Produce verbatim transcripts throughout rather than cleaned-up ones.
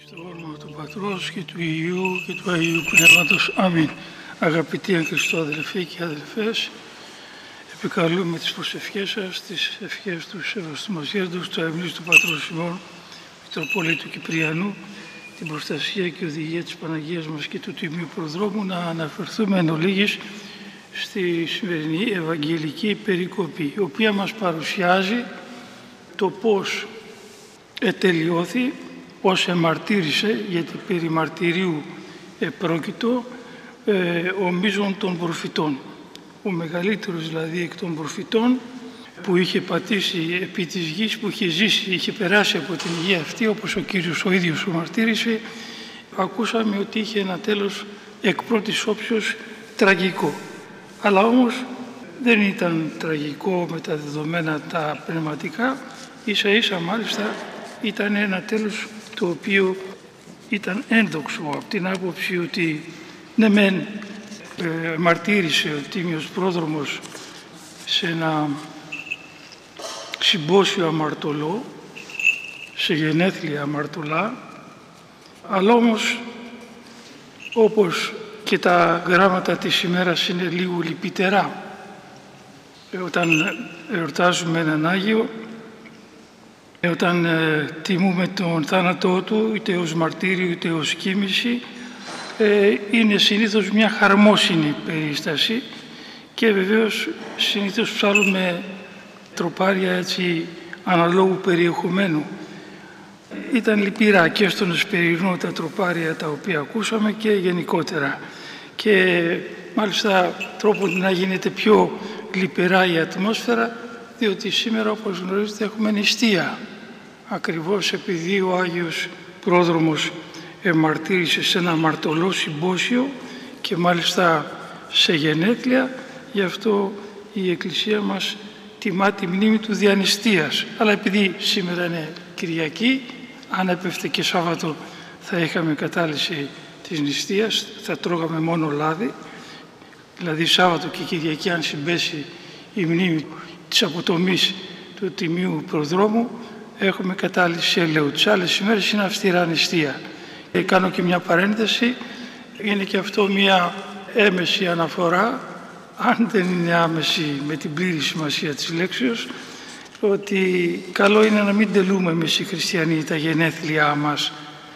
Στο όνομα του Πατρός και του Υιού και του Αγίου Πνεύματος. Αμήν. Αγαπητοί εν Χριστώ αδελφοί και αδελφές, επικαλούμε τις προσευχές σας, τις ευχές του Σεβαστομασιέντος, του αειμνής του Πατρός ημών, Μητροπολίτου Κυπριανού, την προστασία και οδηγία της Παναγίας μας και του Τιμίου Προδρόμου, να αναφερθούμε εν ολίγης στη σημερινή Ευαγγελική περικοπή, η οποία μας παρουσιάζει το πώς ετελειώθη, ως εμαρτύρησε, γιατί περί μαρτυρίου επρόκειτο, ε, ο μείζων των προφητών. Ο μεγαλύτερος δηλαδή εκ των προφητών, που είχε πατήσει επί της γης, που είχε ζήσει, είχε περάσει από την γη αυτή, όπως ο Κύριος ο ίδιος ο μαρτύρησε. Ακούσαμε ότι είχε ένα τέλος εκ πρώτης όψεως τραγικό. Αλλά όμως δεν ήταν τραγικό με τα δεδομένα τα πνευματικά, ίσα ίσα μάλιστα ήταν ένα τέλος το οποίο ήταν ένδοξο, από την άποψη ότι ναι μεν ε, μαρτύρησε ο Τίμιος Πρόδρομος σε ένα συμπόσιο αμαρτωλό, σε γενέθλια αμαρτωλά, αλλά όμως όπως και τα γράμματα της ημέρας είναι λίγο λυπητερά. Όταν εορτάζουμε έναν Άγιο, όταν ε, τιμούμε τον θάνατό του, είτε ως μαρτύριο είτε ως κοίμηση, ε, είναι συνήθως μια χαρμόσυνη περίσταση και βεβαίως συνήθως ψάλλουμε τροπάρια έτσι αναλόγου περιεχομένου. Ήταν λυπηρά και στον Εσπερινό τα τροπάρια τα οποία ακούσαμε και γενικότερα. Και μάλιστα τρόπο να γίνεται πιο λυπηρά η ατμόσφαιρα, διότι σήμερα, όπως γνωρίζετε, έχουμε νηστεία. Ακριβώς επειδή ο Άγιος Πρόδρομος εμαρτύρησε σε ένα αμαρτωλό συμπόσιο και μάλιστα σε γενέθλια, γι' αυτό η Εκκλησία μας τιμά τη μνήμη του δια νηστείας. Αλλά επειδή σήμερα είναι Κυριακή, αν έπεφτε και Σάββατο θα είχαμε κατάλυση της νηστείας, θα τρώγαμε μόνο λάδι, δηλαδή Σάββατο και Κυριακή αν συμπέσει η μνήμη της αποτομής του Τιμίου Προδρόμου, έχουμε κατάλυση ελαιού. Τις άλλες ημέρες είναι αυστηρά νηστεία. Και κάνω και μια παρένθεση, είναι και αυτό μια έμεση αναφορά, αν δεν είναι άμεση με την πλήρη σημασία της λέξεως, ότι καλό είναι να μην τελούμε εμείς οι χριστιανοί τα γενέθλιά μας,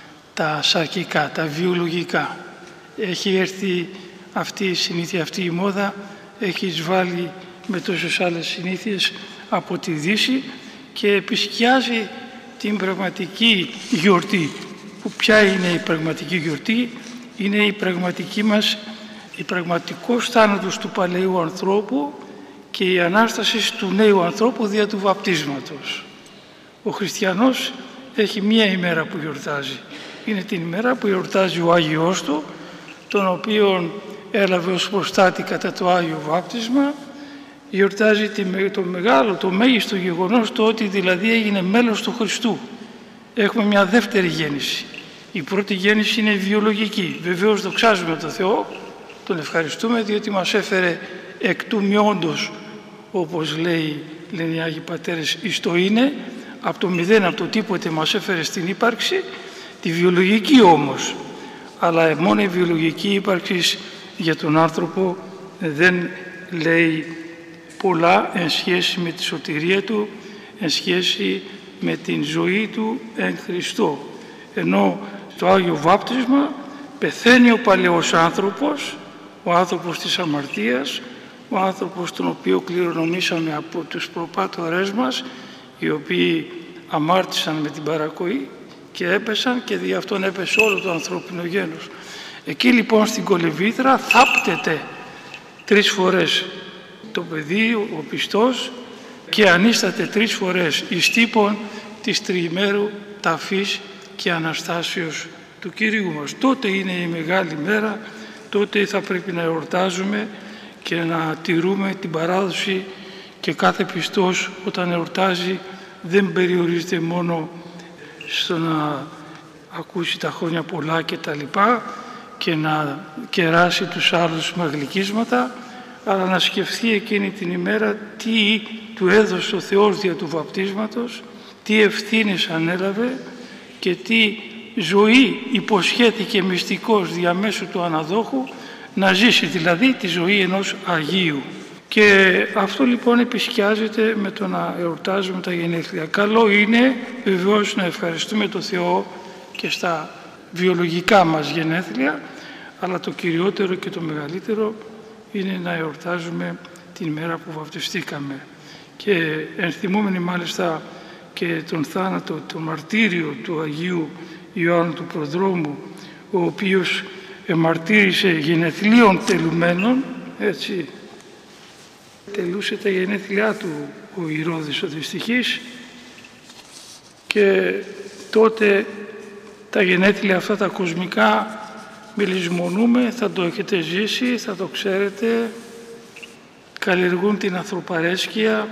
τα σαρκικά, τα βιολογικά. Έχει έρθει αυτή η συνήθεια, αυτή η μόδα, έχει εισβάλει με τόσες άλλες συνήθειες από τη Δύση και επισκιάζει την πραγματική γιορτή. Που ποια είναι η πραγματική γιορτή? Είναι η πραγματική μας, η πραγματικός θάνατος του παλαιού ανθρώπου και η Ανάσταση του νέου ανθρώπου δια του βαπτίσματος. Ο χριστιανός έχει μία ημέρα που γιορτάζει. Είναι την ημέρα που γιορτάζει ο Άγιος του, τον οποίον έλαβε ως προστάτη κατά το Άγιο Βάπτισμα. Γιορτάζει το μεγάλο, το μέγιστο γεγονός, το ότι δηλαδή έγινε μέλος του Χριστού. Έχουμε μια δεύτερη γέννηση. Η πρώτη γέννηση είναι βιολογική. Βεβαίως δοξάζουμε τον Θεό, τον ευχαριστούμε, διότι μας έφερε εκ του μειόντος, όπως λέει, λένε οι Άγιοι Πατέρες, εις το είναι, από το μηδέν, από το τίποτε μας έφερε στην ύπαρξη, τη βιολογική όμως. Αλλά μόνο η βιολογική ύπαρξη για τον άνθρωπο δεν λέει πολλά εν σχέση με τη σωτηρία του, εν σχέση με την ζωή του εν Χριστώ. Ενώ το Άγιο Βάπτισμα πεθαίνει ο παλαιός άνθρωπος, ο άνθρωπος της αμαρτίας, ο άνθρωπος τον οποίο κληρονομήσαμε από τους προπάτορές μας, οι οποίοι αμάρτησαν με την παρακοή και έπεσαν και δι' αυτόν έπεσε όλο το ανθρώπινο γένος. Εκεί λοιπόν στην Κολεβίδρα θάπτεται τρεις φορές το παιδί, ο πιστός, και ανίσταται τρεις φορές εις τύπον της τριημέρου ταφής και Αναστάσεως του Κυρίου μας. Τότε είναι η μεγάλη μέρα, τότε θα πρέπει να εορτάζουμε και να τηρούμε την παράδοση, και κάθε πιστός όταν εορτάζει δεν περιορίζεται μόνο στο να ακούσει τα χρόνια πολλά και τα λοιπά και να κεράσει τους άλλους με γλυκίσματα, αλλά να σκεφτεί εκείνη την ημέρα τι του έδωσε ο Θεός δια του βαπτίσματος, τι ευθύνες ανέλαβε και τι ζωή υποσχέθηκε μυστικός διαμέσου του αναδόχου να ζήσει, δηλαδή τη ζωή ενός Αγίου. Και αυτό λοιπόν επισκιάζεται με το να εορτάζουμε τα γενέθλια. Καλό είναι βεβαίως να ευχαριστούμε τον Θεό και στα βιολογικά μας γενέθλια, αλλά το κυριότερο και το μεγαλύτερο είναι να εορτάζουμε την μέρα που βαπτιστήκαμε. Και ενθυμούμενοι μάλιστα και τον θάνατο, το μαρτύριο του Αγίου Ιωάννου του Προδρόμου, ο οποίος εμαρτύρησε γενεθλίων τελουμένων, έτσι, τελούσε τα γενέθλιά του ο Ηρώδης ο δυστυχής, και τότε τα γενέθλια αυτά τα κοσμικά μιλισμονούμε, θα το έχετε ζήσει, θα το ξέρετε, καλλιεργούν την ανθρωπαρέσκεια,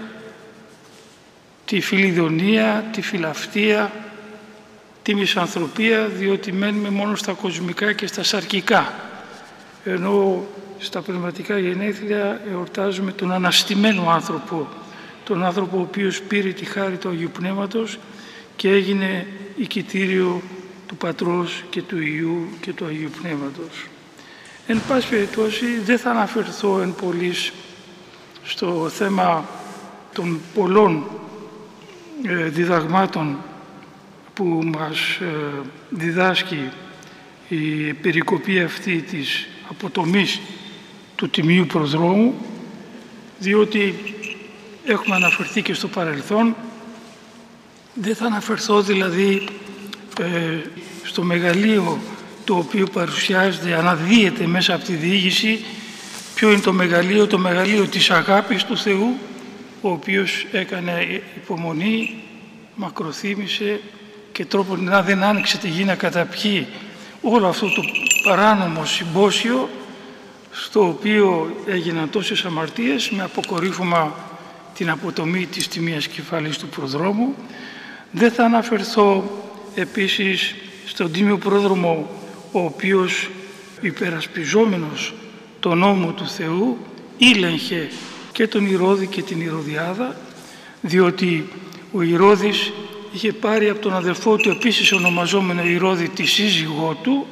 τη φιλιδονία, τη φιλαυτία, τη μισανθρωπία, διότι μένουμε μόνο στα κοσμικά και στα σαρκικά, ενώ στα πνευματικά γενέθλια εορτάζουμε τον αναστημένο άνθρωπο, τον άνθρωπο ο οποίος πήρε τη χάρη του Αγίου Πνεύματος και έγινε οικητήριο του Πατρός και του Υιού και του Αγίου Πνεύματος. Εν πάση περιπτώσει δεν θα αναφερθώ εν πολλοίς στο θέμα των πολλών ε, διδαγμάτων που μας ε, διδάσκει η περικοπή αυτή της αποτομής του Τιμίου Προδρόμου, διότι έχουμε αναφερθεί και στο παρελθόν. Δεν θα αναφερθώ δηλαδή ε, στο μεγαλείο το οποίο παρουσιάζεται, αναδύεται μέσα από τη διήγηση. Ποιο είναι το μεγαλείο? Το μεγαλείο της αγάπης του Θεού, ο οποίος έκανε υπομονή, μακροθύμησε και τρόπο να δεν άνοιξε τη γη να καταπιεί όλο αυτό το παράνομο συμπόσιο, στο οποίο έγιναν τόσες αμαρτίες, με αποκορύφωμα την αποτομή της τιμίας κεφαλής του Προδρόμου. Δεν θα αναφερθώ επίσης στον Τίμιο Πρόδρομο, ο οποίος υπερασπιζόμενος τον νόμο του Θεού ήλεγχε και τον Ηρώδη και την Ηρωδιάδα, διότι ο Ηρώδης είχε πάρει από τον αδελφό του, επίσης ονομαζόμενο Ηρώδη, τη σύζυγό του,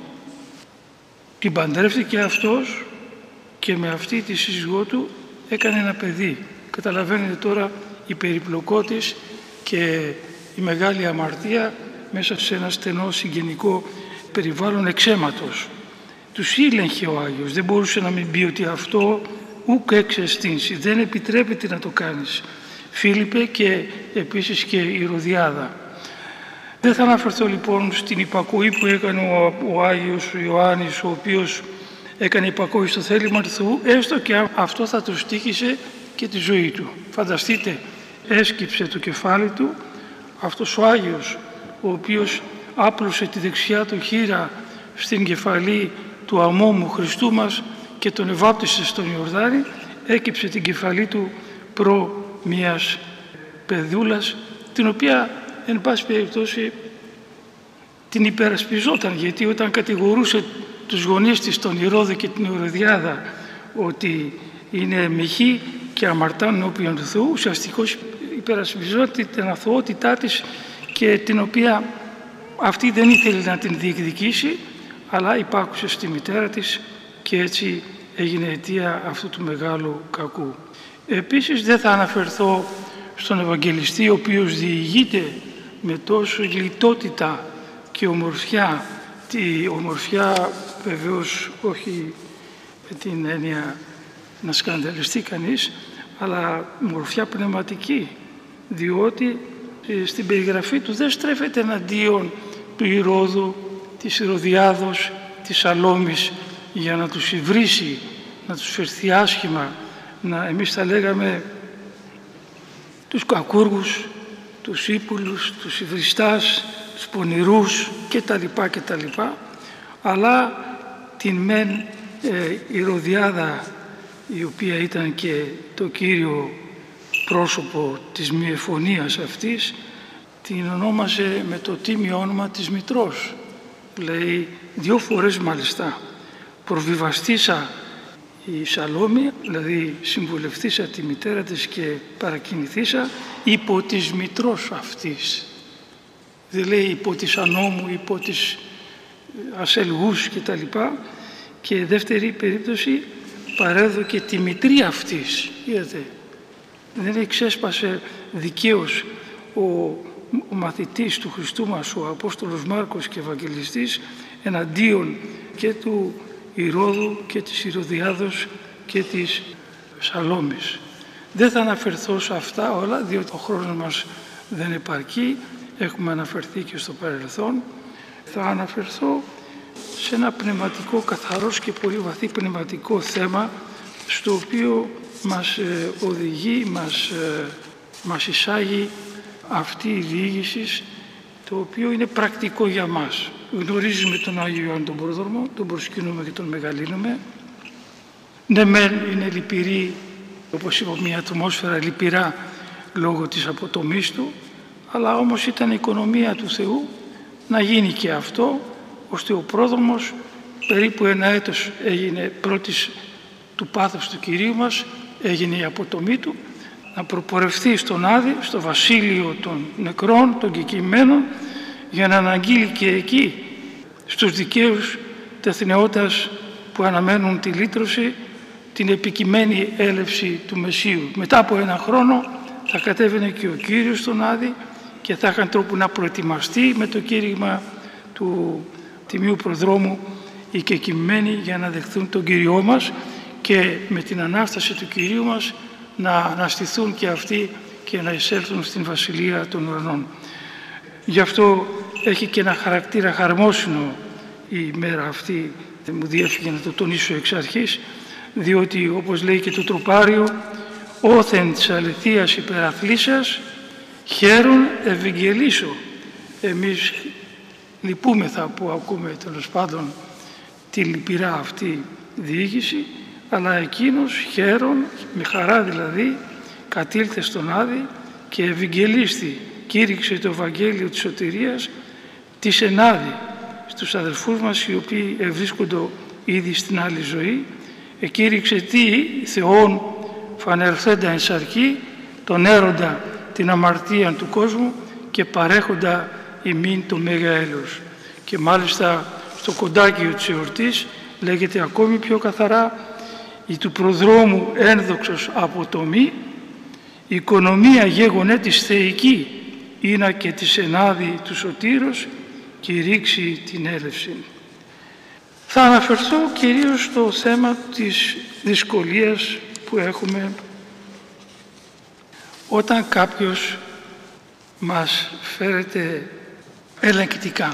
την παντρεύτηκε αυτός και με αυτή τη σύζυγό του έκανε ένα παιδί. Καταλαβαίνετε τώρα η περιπλοκότης και η μεγάλη αμαρτία μέσα σε ένα στενό συγγενικό περιβάλλον εξαίματος. Τους ήλεγχε ο Άγιος, δεν μπορούσε να μην πει ότι αυτό ούκ εξαισθήνσει, δεν επιτρέπεται να το κάνεις. Φίλιππε και επίσης και η Ηρωδιάδα. Δεν θα αναφερθώ λοιπόν στην υπακοή που έκανε ο, ο Άγιος Ιωάννης, ο οποίος έκανε υπακοή στο θέλημα του Θεού, έστω και αυτό θα του στοίχησε και τη ζωή του. Φανταστείτε, έσκυψε το κεφάλι του αυτός ο Άγιος, ο οποίος άπλωσε τη δεξιά του χείρα στην κεφαλή του αμόμου Χριστού μας και τον ευάπτισε στον Ιορδάνη, έκυψε την κεφαλή του προ μιας παιδούλας, την οποία εν πάση περιπτώσει την υπερασπιζόταν, γιατί όταν κατηγορούσε τους γονείς της, τον Ηρώδη και την Ηρωδιάδα, ότι είναι μοιχοί και αμαρτάνουν όποιον του Θεού, ουσιαστικώς υπερασπιζόταν την αθωότητά της, και την οποία αυτή δεν ήθελε να την διεκδικήσει, αλλά υπάκουσε στη μητέρα της και έτσι έγινε αιτία αυτού του μεγάλου κακού. Επίσης δεν θα αναφερθώ στον Ευαγγελιστή, ο οποίος διηγείται με τόσο λιτότητα και ομορφιά, τη ομορφιά βεβαίως όχι με την έννοια να σκανδαλιστεί κανείς, αλλά ομορφιά πνευματική, διότι στην περιγραφή του δεν στρέφεται εναντίον του Ηρώδου, της Ηρωδιάδος, της Σαλόμης, για να τους υβρίσει, να τους φερθεί άσχημα, να, εμείς θα λέγαμε τους κακούργους, τους ύπουλους, τους υβριστάς, τους πονηρούς κτλ. κτλ. Αλλά την μεν ε, Ηρωδιάδα, η οποία ήταν και το κύριο πρόσωπο της μυεφωνίας αυτής, την ονόμασε με το τίμιο όνομα της Μητρός. Λέει δύο φορές μάλιστα, προβιβαστήσα η Σαλόμη, δηλαδή συμβουλευτήσα τη μητέρα της και παρακινηθήσα υπό της Μητρός αυτής. δεν λέει υπό της ανώμου, υπό της ασελγούς κτλ. Και δεύτερη περίπτωση, παρέδωκε τη μητρή αυτής. Είδατε, δεν εξέσπασε δικαίως ο, ο μαθητής του Χριστού μας, ο Απόστολος Μάρκος και Ευαγγελιστής, εναντίον και του Ηρώδου και της Ηρωδιάδος και της Σαλόμης. Δεν θα αναφερθώ σε αυτά όλα, διότι ο χρόνος μας δεν επαρκεί, έχουμε αναφερθεί και στο παρελθόν. Θα αναφερθώ σε ένα πνευματικό, καθαρός και πολύ βαθύ πνευματικό θέμα, στο οποίο μας οδηγεί, μας, μας εισάγει αυτή η διήγηση, το οποίο είναι πρακτικό για μας. Γνωρίζουμε τον Άγιο Ιωάννη τον Πρόδρομο, τον προσκυνούμε και τον μεγαλύνουμε. Ναι μεν είναι λυπηρή, όπως είπα, μια ατμόσφαιρα λυπηρά λόγω της αποτομής του, αλλά όμως ήταν η οικονομία του Θεού να γίνει και αυτό, ώστε ο πρόδρομος περίπου ένα έτος έγινε πρώτης του πάθους του Κυρίου μας, έγινε η αποτομή του, να προπορευτεί στον Άδη, στο βασίλειο των νεκρών, των κεκοιημένων, για να αναγγείλει και εκεί στους δικαίους τες νεότας που αναμένουν τη λύτρωση, την επικειμένη έλευση του Μεσσίου. Μετά από ένα χρόνο θα κατέβαινε και ο Κύριος στον Άδη και θα είχαν τρόπο να προετοιμαστεί με το κήρυγμα του Τιμίου Προδρόμου οι κεκοιημένοι για να δεχθούν τον Κύριό μας και με την Ανάσταση του Κυρίου μας να αναστηθούν και αυτοί και να εισέλθουν στην Βασιλεία των Ουρανών. Γι' αυτό έχει και ένα χαρακτήρα χαρμόσυνο η μέρα αυτή, δεν μου διέφυγε να το τονίσω εξ αρχής, διότι όπως λέει και το τροπάριο, όθεν της αληθείας υπεραθλήσεως, χαίρον ευηγγελίσω. Εμείς λυπούμεθα που ακούμε τέλος πάντων τη λυπηρά αυτή διήγηση, αλλά εκείνος χαίρον, με χαρά δηλαδή, κατήλθε στον Άδη και ευηγγελίστη, κήρυξε το Ευαγγέλιο της σωτηρίας της εν Άδη στους αδελφούς μας οι οποίοι ευρίσκονται ήδη στην άλλη ζωή. Εκήρυξε τι, Θεόν φανερθέντα εν σαρκή, τον έροντα την αμαρτία του κόσμου και παρέχοντα ημίν το Μέγα Έλεος. Και μάλιστα στο κοντάκιο της εορτής λέγεται ακόμη πιο καθαρά, η του προδρόμου ένδοξος αποτομή, η οικονομία γέγονε της θεϊκή, είναι και της ενάδη του σωτήρος και ρίξει την έλευση. Θα αναφερθώ κυρίως στο θέμα της δυσκολίας που έχουμε όταν κάποιος μας φέρεται ελεγκτικά.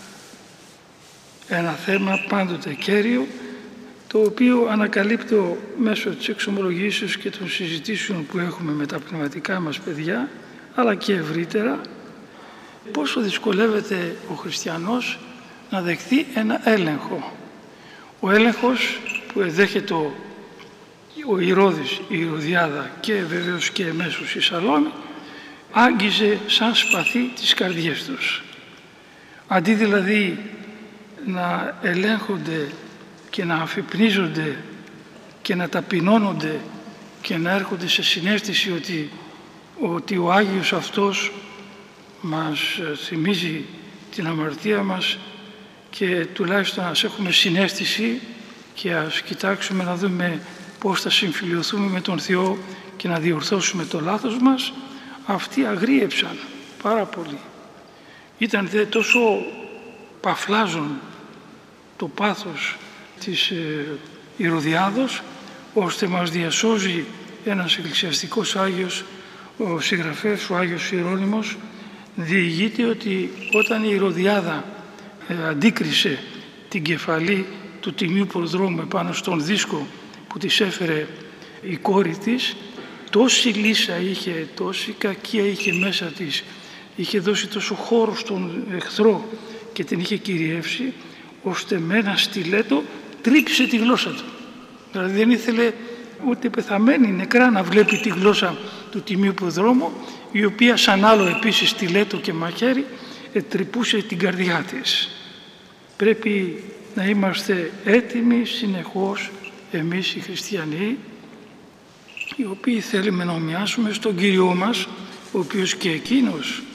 Ένα θέμα πάντοτε κέριο, το οποίο ανακαλύπτω μέσω της εξομολογήσεως και των συζητήσεων που έχουμε με τα πνευματικά μας παιδιά, αλλά και ευρύτερα, πόσο δυσκολεύεται ο χριστιανός να δεχθεί ένα έλεγχο. Ο έλεγχος που εδέχεται ο Ηρώδης, η Ηρωδιάδα και βεβαίως και εμέσως η Σαλόμη, άγγιζε σαν σπαθί τις καρδιές τους. Αντί δηλαδή να ελέγχονται και να αφυπνίζονται και να ταπεινώνονται και να έρχονται σε συναίσθηση ότι, ότι ο Άγιος αυτός μας θυμίζει την αμαρτία μας και τουλάχιστον ας έχουμε συναίσθηση και ας κοιτάξουμε να δούμε πώς θα συμφιλιωθούμε με τον Θεό και να διορθώσουμε το λάθος μας, αυτοί αγρίεψαν πάρα πολύ. Ήταν δε τόσο παφλάζον το πάθος της ε, Ηρωδιάδος, ώστε μας διασώζει ένας εκκλησιαστικός Άγιος, ο συγγραφέας, ο Άγιος Ιερώνυμος, διηγείται ότι όταν η Ηρωδιάδα ε, αντίκρισε την κεφαλή του Τιμίου Προδρόμου επάνω στον δίσκο που της έφερε η κόρη της, τόση λύσα είχε, τόση κακία είχε μέσα της, είχε δώσει τόσο χώρο στον εχθρό και την είχε κυριεύσει, ώστε με ένα στιλέτο τρύπησε τη γλώσσα του. Δηλαδή δεν ήθελε ούτε πεθαμένη νεκρά να βλέπει τη γλώσσα του Τιμίου Προδρόμου, η οποία σαν άλλο επίσης στιλέτο και μαχαίρι τρυπούσε την καρδιά της. Πρέπει να είμαστε έτοιμοι συνεχώς εμείς οι χριστιανοί, οι οποίοι θέλουμε να ομοιάσουμε στον Κύριό μας, ο οποίος και εκείνος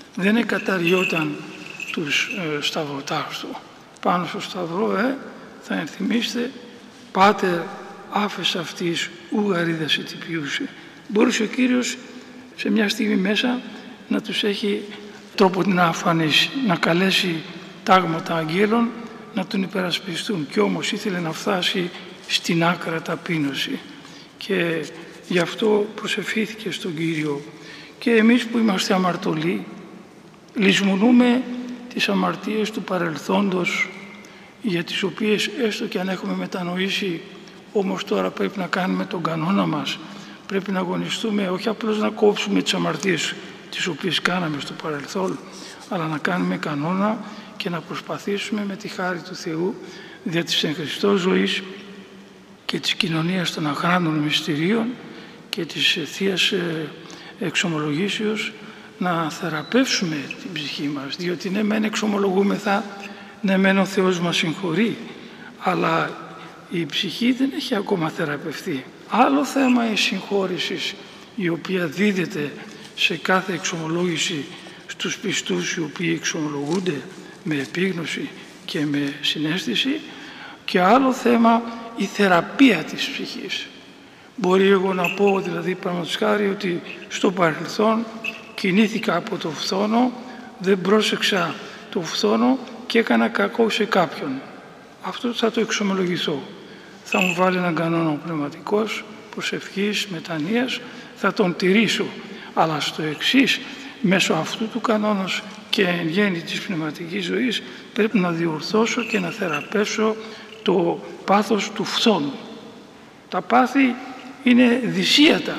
δεν εκαταριόταν τους ε, σταυροτάχους του. Πάνω στο σταυρό, ε, θα ενθυμίστε, «Πάτερ, άφες αυτής ου γαρίδαση τυπιούσε». Μπορούσε ο Κύριος σε μια στιγμή μέσα να τους έχει τρόπο να αφανίσει, να καλέσει τάγματα αγγέλων να τον υπερασπιστούν, και όμως ήθελε να φτάσει στην άκρα ταπείνωση και γι' αυτό προσευχήθηκε στον Κύριο. Και εμείς που είμαστε αμαρτωλοί λησμονούμε τις αμαρτίες του παρελθόντος, για τις οποίες έστω και αν έχουμε μετανοήσει, όμως τώρα πρέπει να κάνουμε τον κανόνα μας. Πρέπει να αγωνιστούμε όχι απλώς να κόψουμε τις αμαρτίες τις οποίες κάναμε στο παρελθόν, αλλά να κάνουμε κανόνα και να προσπαθήσουμε με τη χάρη του Θεού δια της εν Χριστώ ζωής και της κοινωνίας των αχράντων μυστηρίων και της Θείας Εξομολογήσεως να θεραπεύσουμε την ψυχή μας, διότι ναι μεν εξομολογούμεθα, ναι μεν ο Θεός μας συγχωρεί, αλλά η ψυχή δεν έχει ακόμα θεραπευτεί. Άλλο θέμα η συγχώρηση, η οποία δίδεται σε κάθε εξομολόγηση στους πιστούς οι οποίοι εξομολογούνται με επίγνωση και με συναίσθηση, και άλλο θέμα η θεραπεία της ψυχής. Μπορεί εγώ να πω, δηλαδή παραδείγματος χάρη, ότι στο παρελθόν κινήθηκα από το φθόνο, δεν πρόσεξα το φθόνο και έκανα κακό σε κάποιον. Αυτό θα το εξομολογηθώ. Θα μου βάλει έναν κανόνα πνευματικός, προσευχής, μετανοίας, θα τον τηρήσω. Αλλά στο εξής, μέσω αυτού του κανόνος και εν γέννη της πνευματικής ζωής, πρέπει να διορθώσω και να θεραπεύσω το πάθος του φθόνου. Τα πάθη είναι δυσίατα.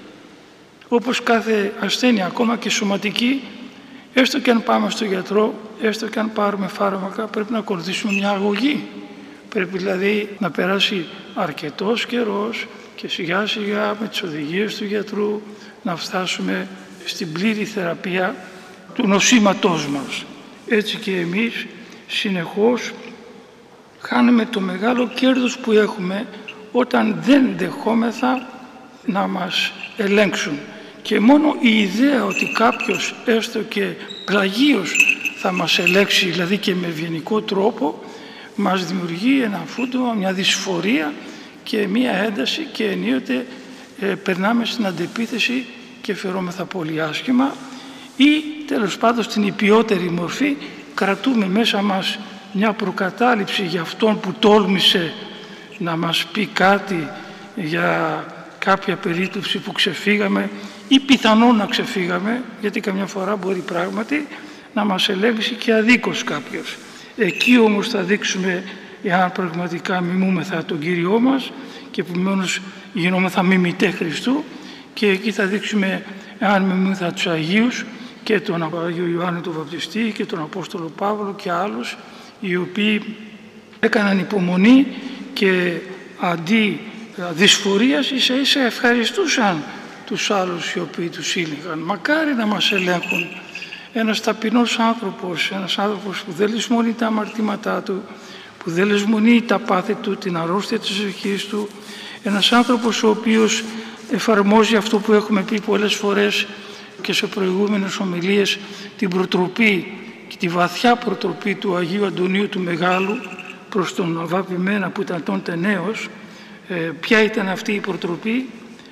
Όπως κάθε ασθένεια, ακόμα και σωματική, έστω και αν πάμε στο γιατρό, έστω και αν πάρουμε φάρμακα, πρέπει να ακολουθήσουμε μια αγωγή. Πρέπει δηλαδή να περάσει αρκετός καιρός και σιγά σιγά με τις οδηγίες του γιατρού να φτάσουμε στην πλήρη θεραπεία του νοσήματός μας. Έτσι και εμείς συνεχώς χάνουμε το μεγάλο κέρδος που έχουμε όταν δεν δεχόμεθα να μας ελέγξουν. Και μόνο η ιδέα ότι κάποιος έστω και πλαγίως θα μας ελέγξει, δηλαδή και με ευγενικό τρόπο, μας δημιουργεί ένα φούντο, μια δυσφορία και μια ένταση, και ενίοτε ε, περνάμε στην αντεπίθεση και φερόμεθα πολύ άσχημα, ή τέλος πάντων στην υπιότερη μορφή κρατούμε μέσα μας μια προκατάληψη για αυτόν που τόλμησε να μας πει κάτι για κάποια περίπτωση που ξεφύγαμε ή πιθανόν να ξεφύγαμε, γιατί καμιά φορά μπορεί πράγματι να μας ελέγξει και αδίκως κάποιος. Εκεί όμως θα δείξουμε εάν πραγματικά μιμούμεθα τον Κύριό μας και επομένως γινόμεθα μιμητέ Χριστού, και εκεί θα δείξουμε εάν μιμούμεθα τους Αγίους και τον Αγίο Ιωάννη τον Βαπτιστή και τον Απόστολο Παύλο και άλλους, οι οποίοι έκαναν υπομονή και αντί δυσφορίας ίσα ίσα ευχαριστούσαν τους άλλους οι οποίοι τους ήλεγαν. Μακάρι να μας ελέγχουν. Ένας ταπεινός άνθρωπος, ένας άνθρωπος που δεν λησμονεί τα αμαρτήματά του, που δεν λησμονεί τα πάθη του, την αρρώστια της ευχής του, ένας άνθρωπος ο οποίος εφαρμόζει αυτό που έχουμε πει πολλές φορές και σε προηγούμενες ομιλίες, την προτροπή και τη βαθιά προτροπή του Αγίου Αντωνίου του Μεγάλου προς τον Αγαπημένα που ήταν τότε νέος. Ε, ποια ήταν αυτή η προτροπή?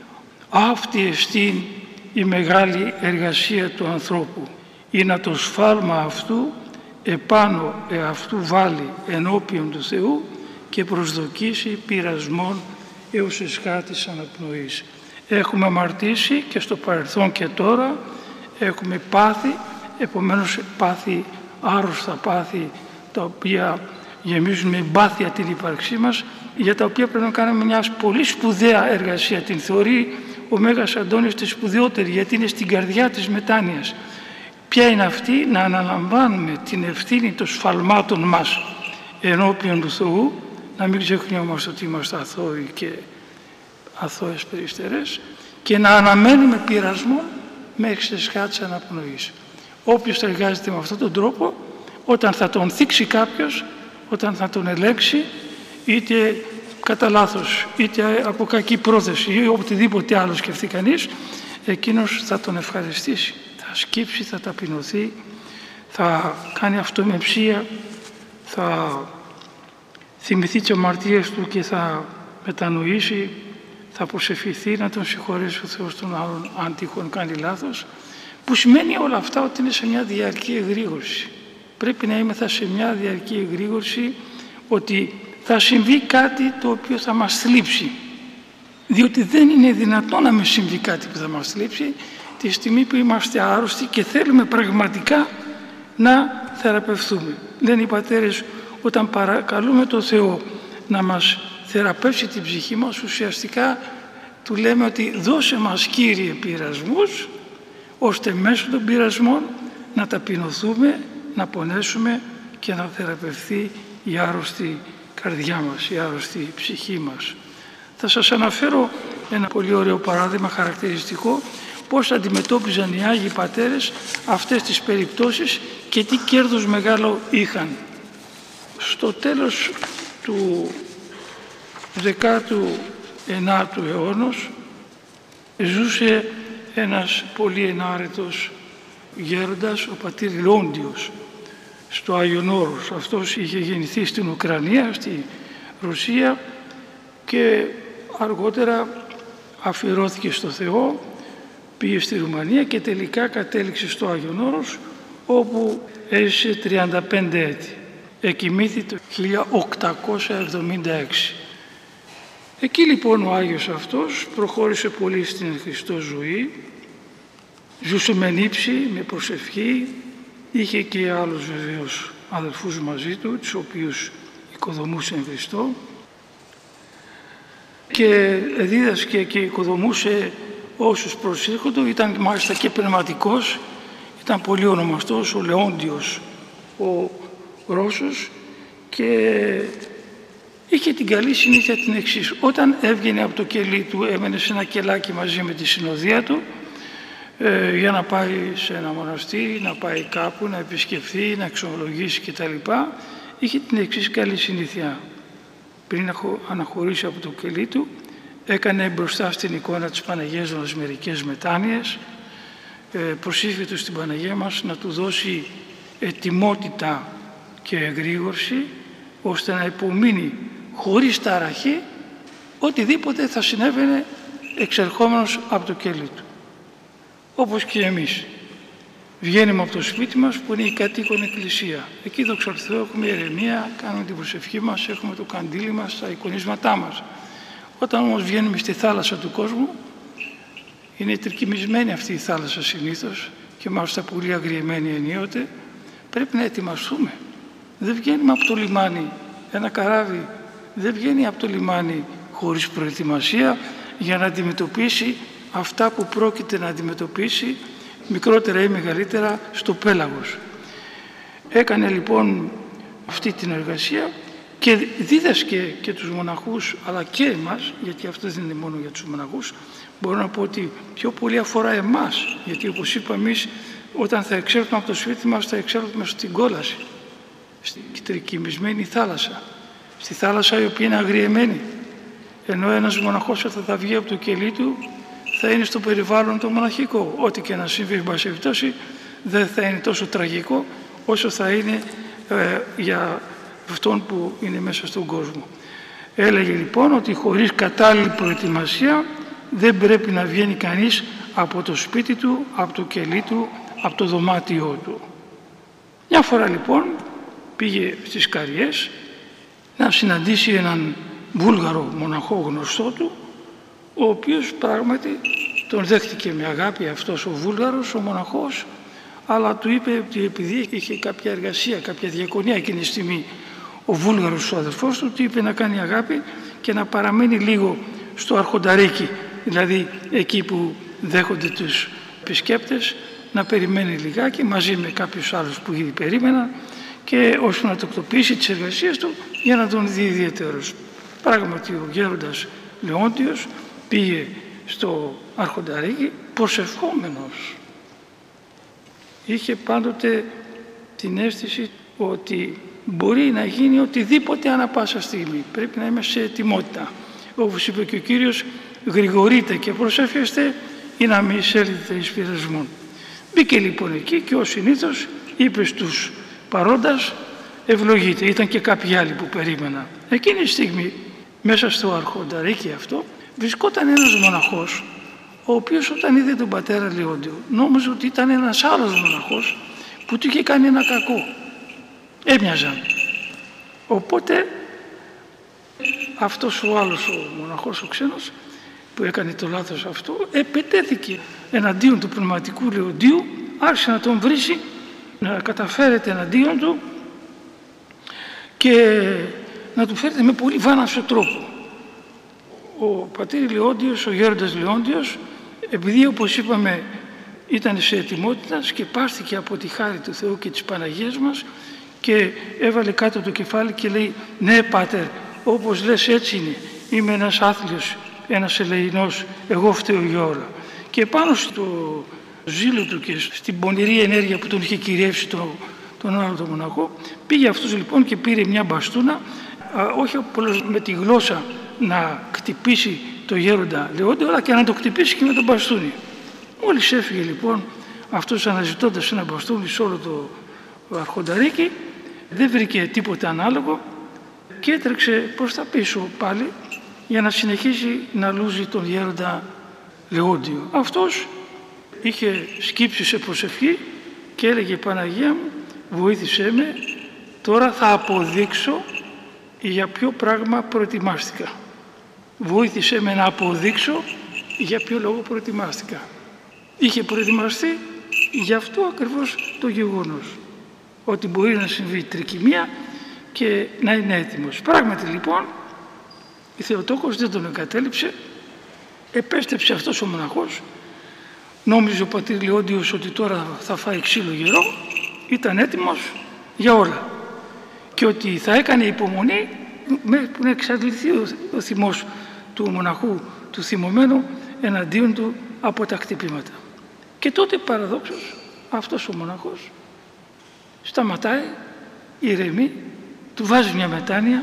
Αυτή εστίν η μεγάλη εργασία του ανθρώπου, ή να το σφάλμα αυτού επάνω εαυτού βάλει ενώπιον του Θεού και προσδοκίσει πειρασμών έως εσχάτης αναπνοής. Έχουμε αμαρτήσει και στο παρελθόν και τώρα, έχουμε πάθη, επομένως πάθη, άρρωστα πάθη, τα οποία γεμίζουν με εμπάθεια την ύπαρξή μας, για τα οποία πρέπει να κάνουμε μια πολύ σπουδαία εργασία. Την θεωρεί ο Μέγας Αντώνης τη σπουδαιότερη, γιατί είναι στην καρδιά της μετάνοιας. Ποια είναι αυτή? Να αναλαμβάνουμε την ευθύνη των σφαλμάτων μας ενώπιον του Θεού, να μην ξεχνιόμαστε ότι είμαστε αθώοι και αθώες περιστερές, και να αναμένουμε πειρασμό μέχρι σε σχάτης αναπνοής. Όποιος εργάζεται με αυτόν τον τρόπο, όταν θα τον θίξει κάποιος, όταν θα τον ελέγξει, είτε κατά λάθος, είτε από κακή πρόθεση ή οτιδήποτε άλλο σκεφτεί κανείς, εκείνος θα τον ευχαριστήσει. Θα σκύψει, θα ταπεινωθεί, θα κάνει αυτομεψία, θα θυμηθεί τις αμαρτίες του και θα μετανοήσει, θα προσευχηθεί να τον συγχωρέσει ο Θεός τον άλλον αν τυχόν κάνει λάθος, που σημαίνει όλα αυτά ότι είναι σε μια διαρκή εγρήγορση. Πρέπει να είμαστε σε μια διαρκή εγρήγορση ότι θα συμβεί κάτι το οποίο θα μας θλίψει. Διότι δεν είναι δυνατόν να μην συμβεί κάτι που θα μας θλίψει τη στιγμή που είμαστε άρρωστοι και θέλουμε πραγματικά να θεραπευθούμε. Λένε οι πατέρες, όταν παρακαλούμε τον Θεό να μας θεραπεύσει την ψυχή μας, ουσιαστικά του λέμε ότι δώσε μας Κύριε πειρασμούς, ώστε μέσω των πειρασμών να ταπεινωθούμε, να πονέσουμε και να θεραπευθεί η άρρωστη καρδιά μας, η άρρωστη ψυχή μας. Θα σας αναφέρω ένα πολύ ωραίο παράδειγμα χαρακτηριστικό πώς αντιμετώπιζαν οι Άγιοι Πατέρες αυτές τις περιπτώσεις και τι κέρδος μεγάλο είχαν. Στο τέλος του δέκατου ενάτου αιώνος ζούσε ένας πολύ ενάρετος γέροντας, ο πατήρ Λόντιος, στο Άγιον Όρος. Αυτός είχε γεννηθεί στην Ουκρανία, στη Ρωσία, και αργότερα αφιερώθηκε στο Θεό, πήγε στη Ρουμανία και τελικά κατέληξε στο Άγιον Όρος, όπου έζησε τριάντα πέντε έτη. Εκοιμήθη το χίλια οκτακόσια εβδομήντα έξι. Εκεί λοιπόν ο Άγιος αυτός προχώρησε πολύ στην Χριστό ζωή, ζούσε με νύψη, με προσευχή, είχε και άλλους βεβαίως αδελφούς μαζί του, τους οποίους οικοδομούσε εν Χριστώ, και δίδασκε και οικοδομούσε όσους προσήρχονται. Ήταν μάλιστα και πνευματικός, ήταν πολύ ονομαστός ο Λεόντιος ο Ρώσος, και είχε την καλή συνήθεια την εξής: όταν έβγαινε από το κελί του, έμενε σε ένα κελάκι μαζί με τη συνοδεία του ε, για να πάει σε ένα μοναστήρι, να πάει κάπου, να επισκεφθεί, να εξομολογήσει κτλ. Είχε την εξής καλή συνήθεια: πριν αναχωρήσει από το κελί του, έκανε μπροστά στην εικόνα της Παναγίας μας μερικές μετάνοιες, ε, προσήφιε του στην Παναγία μας να του δώσει ετοιμότητα και εγρήγορση, ώστε να υπομείνει χωρίς ταραχή οτιδήποτε θα συνέβαινε εξερχόμενος από το κελί του. Όπως και εμείς. Βγαίνουμε από το σπίτι μας που είναι η κατοίκον εκκλησία. Εκεί, δόξα τω Θεώ, έχουμε ηρεμία, κάνουμε την προσευχή μας, έχουμε το καντήλι μας, τα εικονίσματά μας. Όταν όμως βγαίνουμε στη θάλασσα του κόσμου, είναι τρικυμισμένη αυτή η θάλασσα συνήθως και μάλιστα πολύ αγριεμένη ενίοτε, πρέπει να ετοιμαστούμε. Δεν βγαίνουμε από το λιμάνι, ένα καράβι δεν βγαίνει από το λιμάνι χωρίς προετοιμασία για να αντιμετωπίσει αυτά που πρόκειται να αντιμετωπίσει, μικρότερα ή μεγαλύτερα, στο πέλαγος. Έκανε λοιπόν αυτή την εργασία και δίδασκε και τους μοναχούς, αλλά και εμάς, γιατί αυτό δεν είναι μόνο για τους μοναχούς, μπορώ να πω ότι πιο πολύ αφορά εμάς, γιατί όπως είπα, εμείς όταν θα εξέλθουμε από το σπίτι μας θα εξέλθουμε στην κόλαση, στην τρικυμισμένη θάλασσα, στη θάλασσα η οποία είναι αγριεμένη, ενώ ένας μοναχός όταν θα βγει από το κελί του θα είναι στο περιβάλλον το μοναχικό. Ό,τι και να συμβεί, εν πάση περιπτώσει, δεν θα είναι τόσο τραγικό όσο θα είναι ε, για αυτόν που είναι μέσα στον κόσμο. Έλεγε λοιπόν ότι χωρίς κατάλληλη προετοιμασία δεν πρέπει να βγαίνει κανείς από το σπίτι του, από το κελί του, από το δωμάτιό του. Μια φορά λοιπόν πήγε στις Καριές να συναντήσει έναν Βούλγαρο μοναχό γνωστό του, ο οποίος πράγματι τον δέχτηκε με αγάπη αυτός ο Βούλγαρος, ο μοναχός, αλλά του είπε ότι επειδή είχε κάποια εργασία, κάποια διακονία εκείνη τη στιγμή, ο Βούλγαρος ο αδερφός του, του είπε να κάνει αγάπη και να παραμείνει λίγο στο αρχονταρίκι, δηλαδή εκεί που δέχονται τους επισκέπτες, να περιμένει λιγάκι μαζί με κάποιους άλλους που ήδη περίμεναν, και ώστε να τακτοποιήσει τις εργασίες του για να τον δει ιδιαίτερος. Πράγματι ο γέροντας Λεόντιος πήγε στο αρχονταρίκι προσευχόμενος. Είχε πάντοτε την αίσθηση ότι μπορεί να γίνει οτιδήποτε ανά πάσα στιγμή. Πρέπει να είμαι σε ετοιμότητα. Όπως είπε και ο Κύριος, γρηγορείτε και προσεύχεστε ή να μην εισέλθετε εις πειρασμόν. Μπήκε λοιπόν εκεί και ως συνήθως είπε στους παρόντας ευλογείτε. Ήταν και κάποιοι άλλοι που περίμεναν. Εκείνη τη στιγμή μέσα στο αρχονταρίκι αυτό βρισκόταν ένας μοναχός, ο οποίος όταν είδε τον πατέρα Λεόντιο νόμιζε ότι ήταν ένας άλλος μοναχός που του είχε κάνει ένα κακό. Έμοιαζαν. Οπότε αυτός ο άλλος ο μοναχός ο ξένος που έκανε το λάθος αυτό επετέθηκε εναντίον του πνευματικού Λεοντίου, άρχισε να τον βρίσει, να καταφέρεται εναντίον του και να του φέρεται με πολύ βάναυσο τρόπο. Ο πατήρ Λεόντιος, ο γέροντας Λεόντιος, επειδή όπως είπαμε ήταν σε ετοιμότητα, σκεπάστηκε από τη χάρη του Θεού και της Παναγίας μας και έβαλε κάτω το κεφάλι και λέει «Ναι, Πάτερ, όπως λες έτσι είναι, είμαι ένας άθλιος, ένας ελεηνός, εγώ φταίω για όλα». Και πάνω στο ζήλο του και στην πονηρή ενέργεια που τον είχε κυριεύσει το, τον άλλο τον μοναχό, πήγε αυτός λοιπόν και πήρε μια μπαστούνα, α, όχι απλώς με τη γλώσσα να χτυπήσει το γέροντα Λεόντιο, αλλά και να το χτυπήσει και με τον μπαστούνι. Μόλις έφυγε λοιπόν αυτός αναζητώντας ένα μπαστούνι σε όλο το αρχονταρίκι, δεν βρήκε τίποτα ανάλογο και έτρεξε προς τα πίσω πάλι για να συνεχίσει να λούζει τον γέροντα Λεόντιο. Αυτός είχε σκύψει σε προσευχή και έλεγε «Παναγία μου, βοήθησέ με, τώρα θα αποδείξω για ποιο πράγμα προετοιμάστηκα. Βοήθησέ με να αποδείξω για ποιο λόγο προετοιμάστηκα». Είχε προετοιμαστεί γι' αυτό ακριβώς το γεγονός, ότι μπορεί να συμβεί τρικυμία και να είναι έτοιμος. Πράγματι λοιπόν η Θεοτόκος δεν τον εγκατέλειψε, επέστρεψε αυτός ο μοναχός, νόμιζε ο πατήρ Λεόντιος ότι τώρα θα φάει ξύλο γερό, ήταν έτοιμος για όλα και ότι θα έκανε υπομονή που να εξαντληθεί ο, ο θυμός του μοναχού, του θυμωμένου εναντίον του από τα χτυπήματα. Και τότε παραδόξως αυτός ο μοναχός σταματάει, ηρεμεί, του βάζει μια μετάνοια,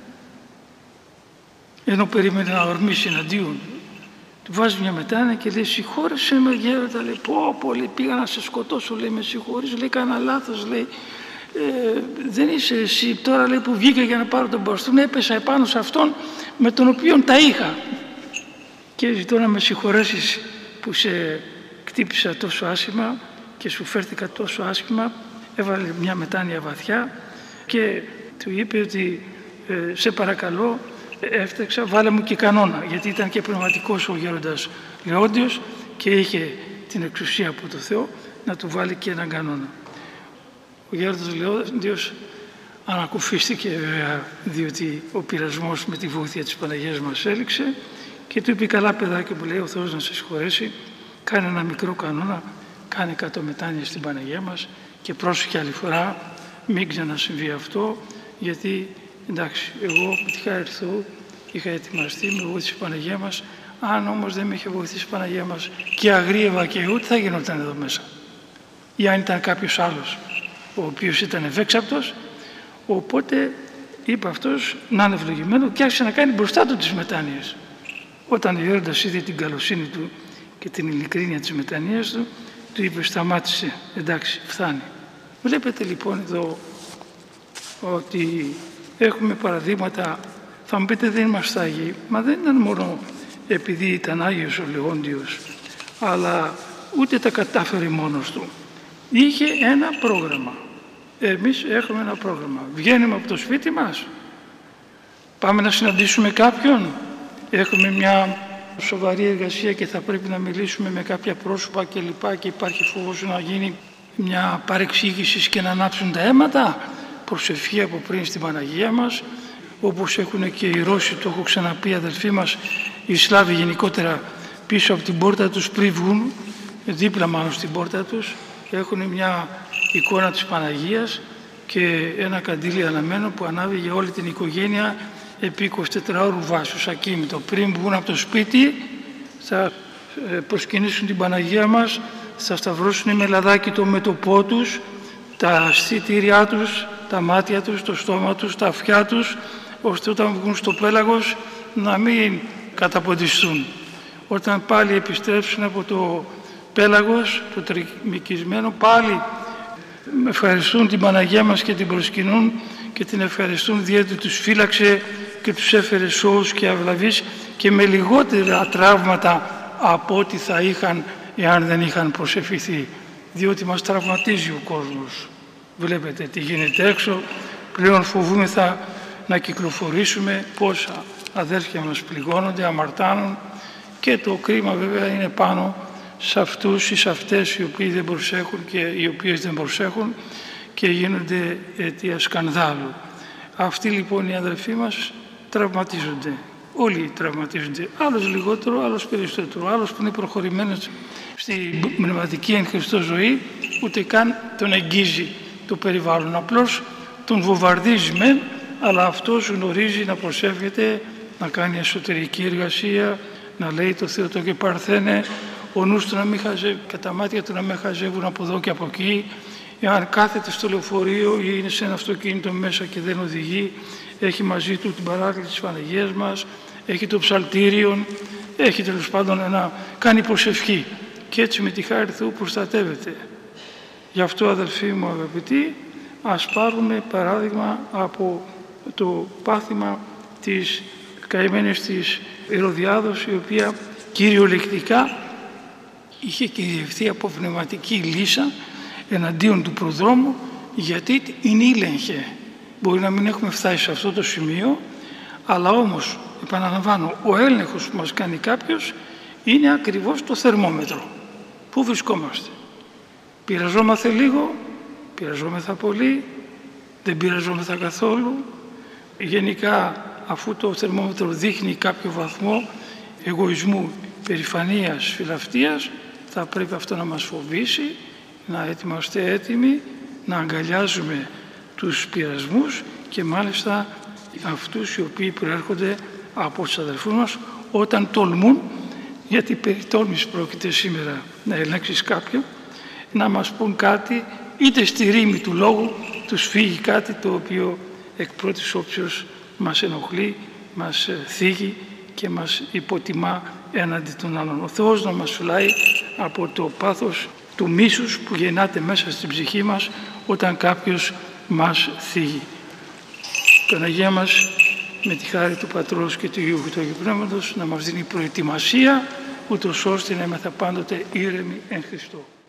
ενώ περίμενε να ορμήσει εναντίον, του βάζει μια μετάνοια και λέει «Συγχώρεσέ με γέροντα», λέει «Πω, πω, λέει, πήγα να σε σκοτώσω, λέει, με συγχωρείς, λέει, κάνα λάθος, λέει, ε, δεν είσαι εσύ τώρα, λέει, που βγήκα για να πάρω τον μπαστούνι, έπεσα επάνω σε αυτόν με τον οποίον τα είχα και ζητώ να με συγχωρέσεις που σε χτύπησα τόσο άσχημα και σου φέρθηκα τόσο άσχημα». Έβαλε μια μετάνοια βαθιά και του είπε ότι ε, «Σε παρακαλώ, έφταξα, βάλε μου και κανόνα», γιατί ήταν και πνευματικός ο γέροντας Λεόντιος και είχε την εξουσία από το Θεό να του βάλει και έναν κανόνα. Ο γέροντας Λεόντιος ανακουφίστηκε βέβαια, διότι ο πειρασμός με τη βοήθεια της Παναγίας μας έληξε και του είπε «Καλά παιδάκι μου», λέει, «ο Θεός να σε συγχωρέσει, κάνε ένα μικρό κανόνα, κάνε κάτω μετάνοια στην Παναγία μας και πρόσεχε άλλη φορά, μην ξανασυμβεί αυτό, γιατί εντάξει, εγώ με τη χάρη του Θεού είχα ετοιμαστεί, με βοήθησε η Παναγία μας, αν όμως δεν με είχε βοηθήσει η Παναγία μας και αγρίευα και εγώ, τι θα γινόταν εδώ μέσα». Ή αν ήταν κάποιος άλλος, ο οποίος ήταν ευέξαπτος, οπότε είπε αυτός να είναι ευλογημένο και άρχισε να κάνει μπροστά του τις μετάνοιες. Όταν ο γέροντας είδε την καλοσύνη του και την ειλικρίνεια της μετανοίας του, του είπε «Σταμάτησε, εντάξει, φτάνει». Βλέπετε λοιπόν εδώ ότι έχουμε παραδείγματα, θα μου πείτε δεν είμαστε Άγιοι, μα δεν ήταν μόνο επειδή ήταν Άγιος ο Λεόντιος, αλλά ούτε τα κατάφερε μόνος του. Είχε ένα πρόγραμμα. Εμείς έχουμε ένα πρόγραμμα. Βγαίνουμε από το σπίτι μας, πάμε να συναντήσουμε κάποιον, έχουμε μια σοβαρή εργασία και θα πρέπει να μιλήσουμε με κάποια πρόσωπα και λοιπά και υπάρχει φόβος να γίνει μια παρεξήγηση και να ανάψουν τα αίματα. Προσευχή από πριν στην Παναγία μας, όπως έχουν και οι Ρώσοι, το έχω ξαναπεί αδελφοί μας, οι Σλάβοι γενικότερα, πίσω από την πόρτα τους πριν βγουν, δίπλα μάλλον στην πόρτα τους, έχουν μια εικόνα της Παναγίας και ένα καντήλι αναμένο που ανάβει για όλη την οικογένεια επί εικοσιτετράωρου βάσους, ακίνητο. Πριν βγουν από το σπίτι θα προσκυνήσουν την Παναγία μας, θα σταυρώσουν με λαδάκι το μέτωπό τους, τα αισθητήριά τους, τα μάτια τους, το στόμα τους, τα αυτιά τους, ώστε όταν βγουν στο πέλαγος να μην καταποντιστούν. Όταν πάλι επιστρέψουν από το πέλαγος, το τριμικισμένο, πάλι ευχαριστούν την Παναγία μας και την προσκυνούν και την ευχαριστούν διότι τους φύλαξε και τους έφερε σώους και αυλαβείς και με λιγότερα τραύματα από ό,τι θα είχαν εάν δεν είχαν προσευχηθεί, διότι μας τραυματίζει ο κόσμος. Βλέπετε τι γίνεται έξω, πλέον φοβούμεθα να κυκλοφορήσουμε, πόσα αδέρφια μας πληγώνονται, αμαρτάνουν και το κρίμα βέβαια είναι πάνω σε αυτούς ή σε αυτές οι οποίοι δεν προσέχουν και οι οποίες δεν προσέχουν και γίνονται αιτία σκανδάλου. Αυτοί λοιπόν οι αδερφοί μας τραυματίζονται. Όλοι τραυματίζονται. Άλλος λιγότερο, άλλος περισσότερο. Άλλος που είναι προχωρημένος στη πνευματική εν Χριστώ ζωή, ούτε καν τον εγγύζει το περιβάλλον. Απλώς τον βομβαρδίζει μεν, αλλά αυτός γνωρίζει να προσεύχεται, να κάνει εσωτερική εργασία, να λέει το Θεό το και παρθένε, ο νους του να μην χαζεύει, και τα μάτια του να μην χαζεύουν από εδώ και από εκεί. Εάν κάθεται στο λεωφορείο ή είναι σε ένα αυτοκίνητο μέσα και δεν οδηγεί, έχει μαζί του την παράκληση της Παναγίας μας, έχει το ψαλτήριον, έχει τέλος πάντων να κάνει προσευχή και έτσι με τη χάρη του Θεού προστατεύεται. Γι' αυτό αδελφοί μου αγαπητοί, ας πάρουμε παράδειγμα από το πάθημα της καημένης της Ηρωδιάδος, η οποία κυριολεκτικά είχε κυριευθεί από πνευματική λύσα εναντίον του προδρόμου, γιατί την ήλεγχε. Μπορεί να μην έχουμε φτάσει σε αυτό το σημείο, αλλά όμως, επαναλαμβάνω, ο έλεγχος που μας κάνει κάποιος είναι ακριβώς το θερμόμετρο. Πού βρισκόμαστε? Πειραζόμαστε λίγο, πειραζόμεθα πολύ, δεν πειραζόμεθα καθόλου. Γενικά, αφού το θερμόμετρο δείχνει κάποιο βαθμό εγωισμού, περηφανίας, φιλαυτίας, θα πρέπει αυτό να μας φοβήσει, να ετοιμαστε έτοιμοι, να αγκαλιάζουμε τους πειρασμούς και μάλιστα αυτούς οι οποίοι προέρχονται από τους αδελφούς μας όταν τολμούν, γιατί περί τόλμης πρόκειται σήμερα να ελέγξεις κάποιον, να μας πούν κάτι, είτε στη ρήμη του λόγου τους φύγει κάτι το οποίο εκ πρώτης όψεως μας ενοχλεί, μας θίγει και μας υποτιμά έναντι των άλλων. Ο Θεός να μας φυλάει από το πάθος του μίσους που γεννάται μέσα στην ψυχή μας όταν κάποιος μας θίγει. Η Παναγία μας με τη χάρη του Πατρός και του Υιού και του Αγίου Πνεύματος να μας δίνει προετοιμασία ούτως ώστε να είμαστε πάντοτε ήρεμοι εν Χριστώ.